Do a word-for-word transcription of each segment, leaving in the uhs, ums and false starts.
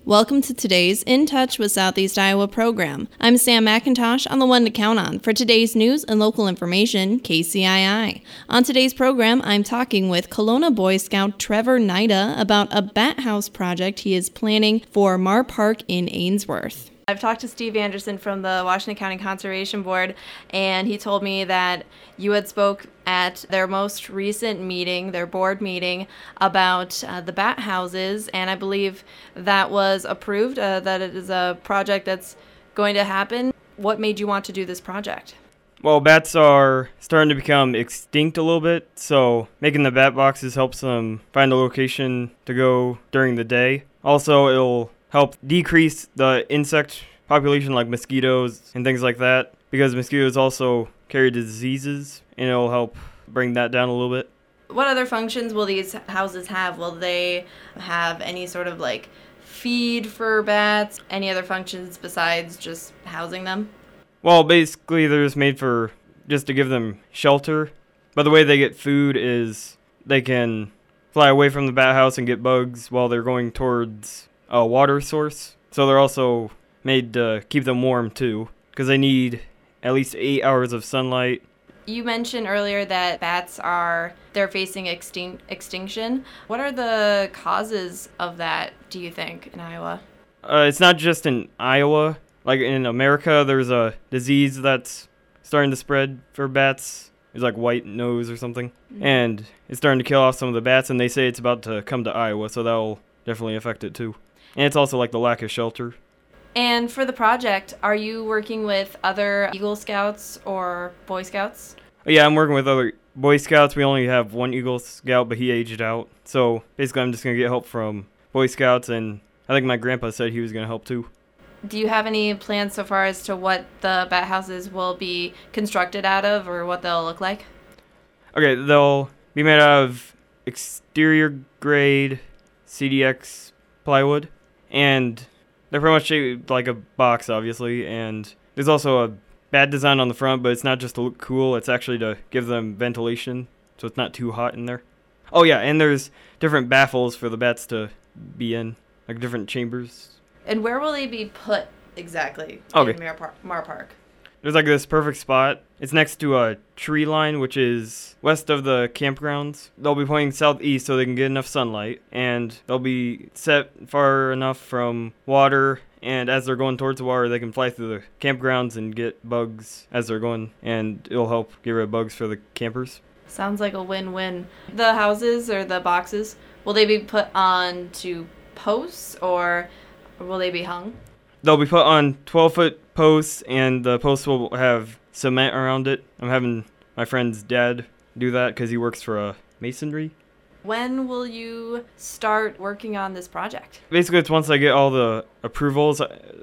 Welcome to today's In Touch with Southeast Iowa program. I'm Sam McIntosh on the one to count on for today's news and local information, K C I I. On today's program, I'm talking with Kelowna Boy Scout Trevor Nida about a bat house project he is planning for Mar Park in Ainsworth. I've talked to Steve Anderson from the Washington County Conservation Board, and he told me that you had spoke at their most recent meeting, their board meeting, about uh, the bat houses, and I believe that was approved, uh, that it is a project that's going to happen. What made you want to do this project? Well, bats are starting to become extinct a little bit, so making the bat boxes helps them find a location to go during the day. Also, it'll help decrease the insect population like mosquitoes and things like that, because mosquitoes also carry diseases, and it'll help bring that down a little bit. What other functions will these houses have? Will they have any sort of like feed for bats? Any other functions besides just housing them? Well, basically they're just made for just to give them shelter, but the way they get food is they can fly away from the bat house and get bugs while they're going towards a water source. So they're also made to keep them warm too, because they need at least eight hours of sunlight. You mentioned earlier that bats are, they're facing extin- extinction. What are the causes of that, do you think, in Iowa? Uh, it's not just in Iowa. Like in America, there's a disease that's starting to spread for bats. It's like white nose or something. Mm-hmm. And it's starting to kill off some of the bats, and they say it's about to come to Iowa, so that'll definitely affect it too. And it's also like the lack of shelter. And for the project, are you working with other Eagle Scouts or Boy Scouts? Yeah, I'm working with other Boy Scouts. We only have one Eagle Scout, but he aged out. So basically, I'm just going to get help from Boy Scouts, and I think my grandpa said he was going to help too. Do you have any plans so far as to what the bat houses will be constructed out of, or what they'll look like? Okay, they'll be made out of exterior grade C D X plywood, and they're pretty much shaped like a box, obviously, and there's also a bat design on the front, but it's not just to look cool, it's actually to give them ventilation, so it's not too hot in there. Oh yeah, and there's different baffles for the bats to be in, like different chambers. And where will they be put exactly okay. in Mar, Par- Mar Park? There's like this perfect spot. It's next to a tree line, which is west of the campgrounds. They'll be pointing southeast so they can get enough sunlight, and they'll be set far enough from water, and as they're going towards the water, they can fly through the campgrounds and get bugs as they're going, and it'll help get rid of bugs for the campers. Sounds like a win-win. The houses or the boxes, will they be put on to posts, or will they be hung? They'll be put on twelve-foot posts, and the posts will have cement around it. I'm having my friend's dad do that because he works for a masonry. When will you start working on this project? Basically, it's once I get all the approvals.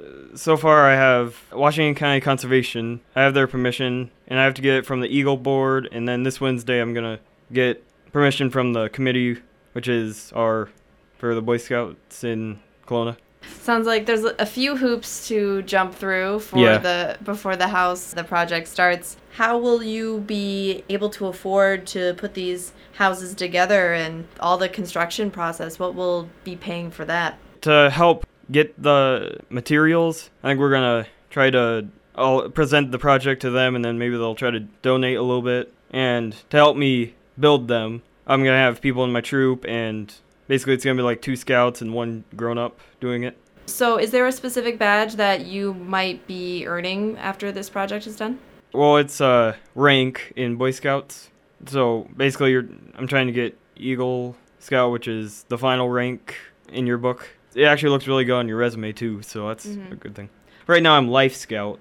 So far, I have Washington County Conservation. I have their permission, and I have to get it from the Eagle Board, and then this Wednesday, I'm going to get permission from the committee, which is our for the Boy Scouts in Kelowna. Sounds like there's a few hoops to jump through for yeah. the before the house the project starts. How will you be able to afford to put these houses together and all the construction process? What will be paying for that? To help get the materials, I think we're gonna try to I'll present the project to them, and then maybe they'll try to donate a little bit. And to help me build them, I'm gonna have people in my troop, and basically it's going to be like two scouts and one grown-up doing it. So is there a specific badge that you might be earning after this project is done? Well, it's a rank in Boy Scouts. So basically you're, I'm trying to get Eagle Scout, which is the final rank in your book. It actually looks really good on your resume too, so that's mm-hmm. a good thing. Right now I'm Life Scout.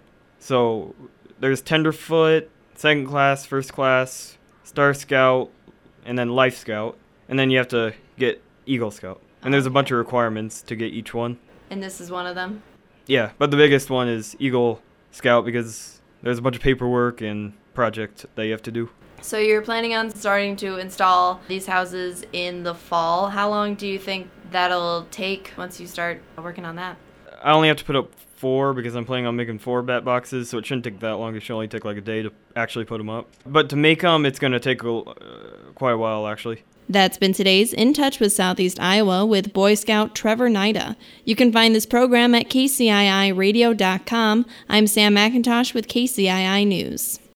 So there's Tenderfoot, second class, first class, Star Scout, and then Life Scout. And then you have to get Eagle Scout. And there's a bunch of requirements to get each one. And this is one of them? Yeah, but the biggest one is Eagle Scout because there's a bunch of paperwork and project that you have to do. So you're planning on starting to install these houses in the fall. How long do you think that'll take once you start working on that? I only have to put up four because I'm planning on making four bat boxes, so it shouldn't take that long. It should only take like a day to actually put them up. But to make them, it's going to take a, uh, quite a while, actually. That's been today's In Touch with Southeast Iowa with Boy Scout Trevor Nida. You can find this program at K C I I radio dot com. I'm Sam McIntosh with K C I I News.